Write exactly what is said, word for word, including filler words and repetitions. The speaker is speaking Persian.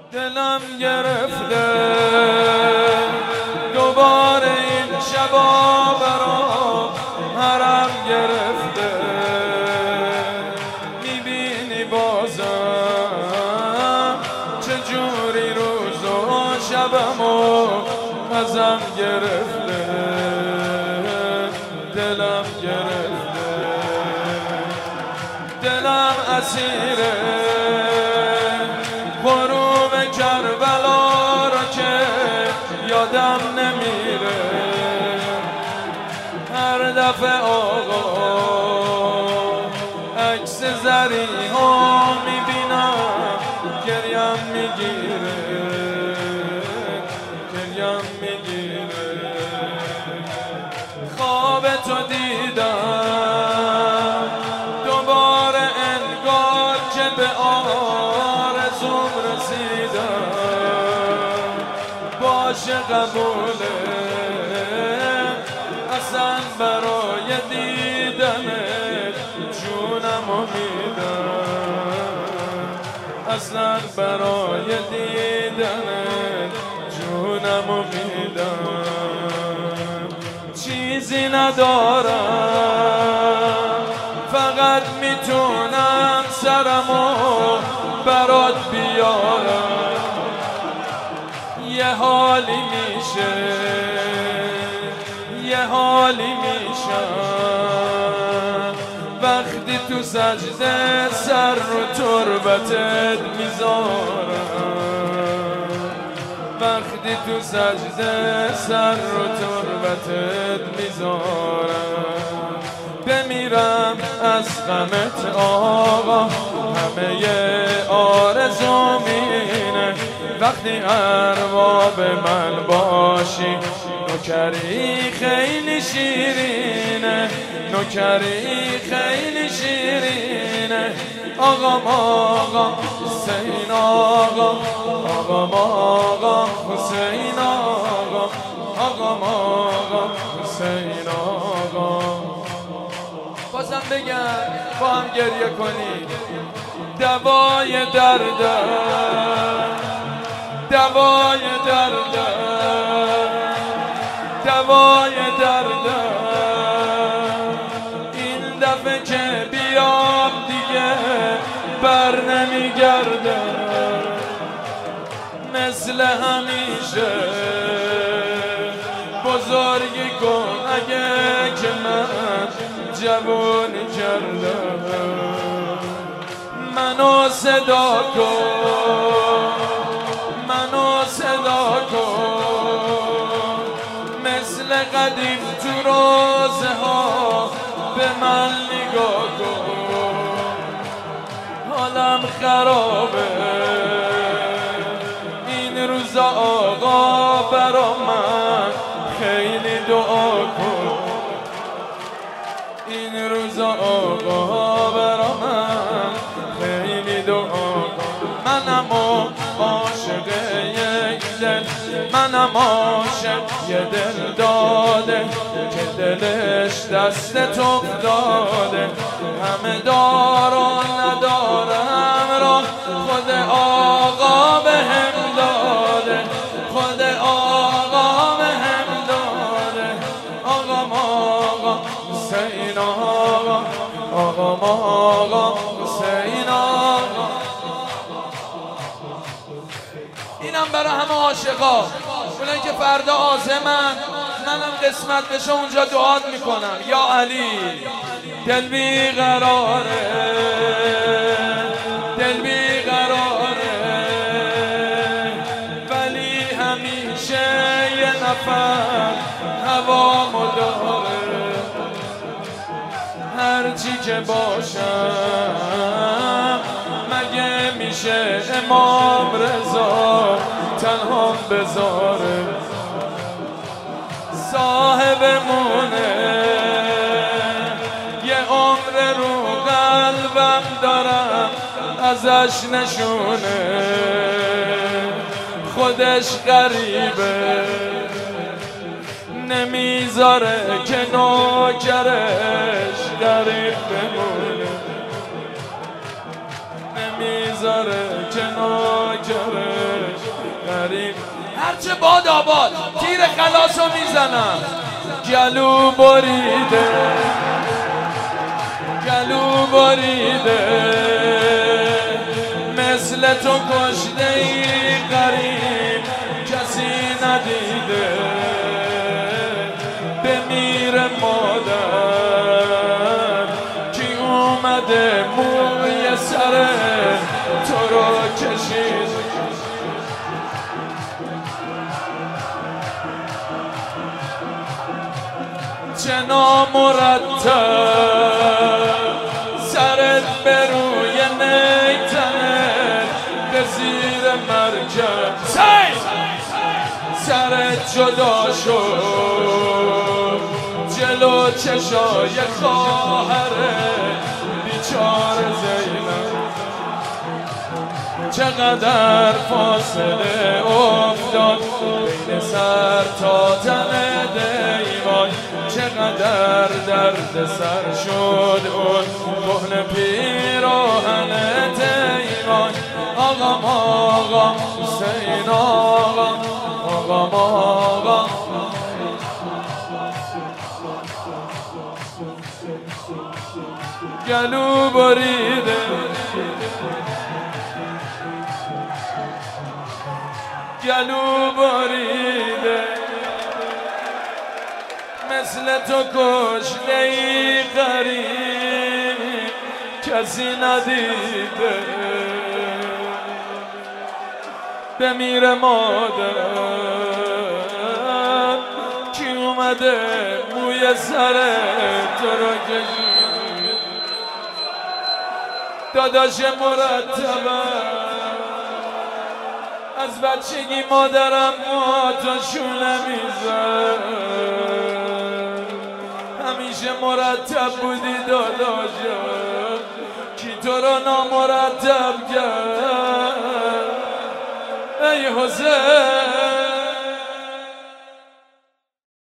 دلم گرفته دوباره این شبا برام حرم گرفته، میبینی بازم چجوری روز و شبمو ازم گرفته، دلم گرفته، دلم اسیره غروب کربلا را که یادم نمیره، هر دفعه آقا عکس زری ها میبینم گریم میگیره، گریم میگیره. خواب تو دیدم دوباره انگار که به آرزوم رسیدم، باشه قبوله اصلا برای دیدنت جونمو میدم، اصلا برای دیدنت جونمو میدم. چیزی ندارم فقط میتونم سرمو برات بیارم، یه حالی میشه یه حالی میشم وقتی تو سجده سر رو تربتت میذارم، وقتی تو سجده سر رو تربتت میذارم. بمیرم از غمت آقا همه آرزوم اینه، وقتی ارباب من باشی نوکری خیلی شیرینه، نوکری خیلی شیرینه. آقام آقا حسین آقا، آقام آقا حسین آقا، آقام آقا حسین آقا. بازم بگم با هم گریه کنید. دوای دردم، دوای دردم، دوای دردم. این دفعه که بیام دیگه بر نمیگردم، مثل همیشه بزرگی کن اگه که من جوانی کردم. منو صدا کن، منو صدا کن، مثل قدیم تو روزه ها به من نگاه کن. حالم خرابه این روزا آقا برا من خیلی دعا کن، این روزا آقا برا من خیلی دعا کن. منم عاشق یک دل، منم عاشق یه دل داده که دلش دست تو افتاده، همه دارو ندارم را خود آقا به هم داده، خود آقا به هم داده. آقام آقا حسین آقا، آقام آقا حسین آقا. اینم برای همه عاشقا، اونایی که فردا عازمن منم قسمت بشه اونجا دعات میکنم. یا علی دل بیقراره، دل بیقراره، ولی همیشه یه نفر هوامو داره. هرچی که باشم مگه میشه امام رضا تنها بذاره، صاحبمونه یه عمر رو قلبم دارم ازش نشونه، خودش غریبه نمیذاره که نوکرش غریب بمونه، نمیذاره که نوکرش بچه باد آباد تیر خلاصو میزنم. گلو بریده گلو بریده مثل تو کشته ای غریب کسی ندیده. بمیر مادر کی اومده موی سر تو رو کشید. چه نامرتب سرت به روی نیتنت به زیر مرکب سرت جدا شد جلو چشای خواهر بیچاره زینب. چقدر فاصله افتاد بین سر تا تن دیوان. چقدر درد سر شد اون کهنه پیراهن دیوان. آقام آقام حسین آقام آقام آقام گلو بریده گلو بریده مثل تو کشته ای غریب کسی ندیده. بمیر مادر کی اومده موی سر تو رو کشید. داداش مرتبم از بچگی مادرم موهاتو شونه میزد. همیشه مرتب بودی داداشا کی تو رو نامرتب کرد. ای حسین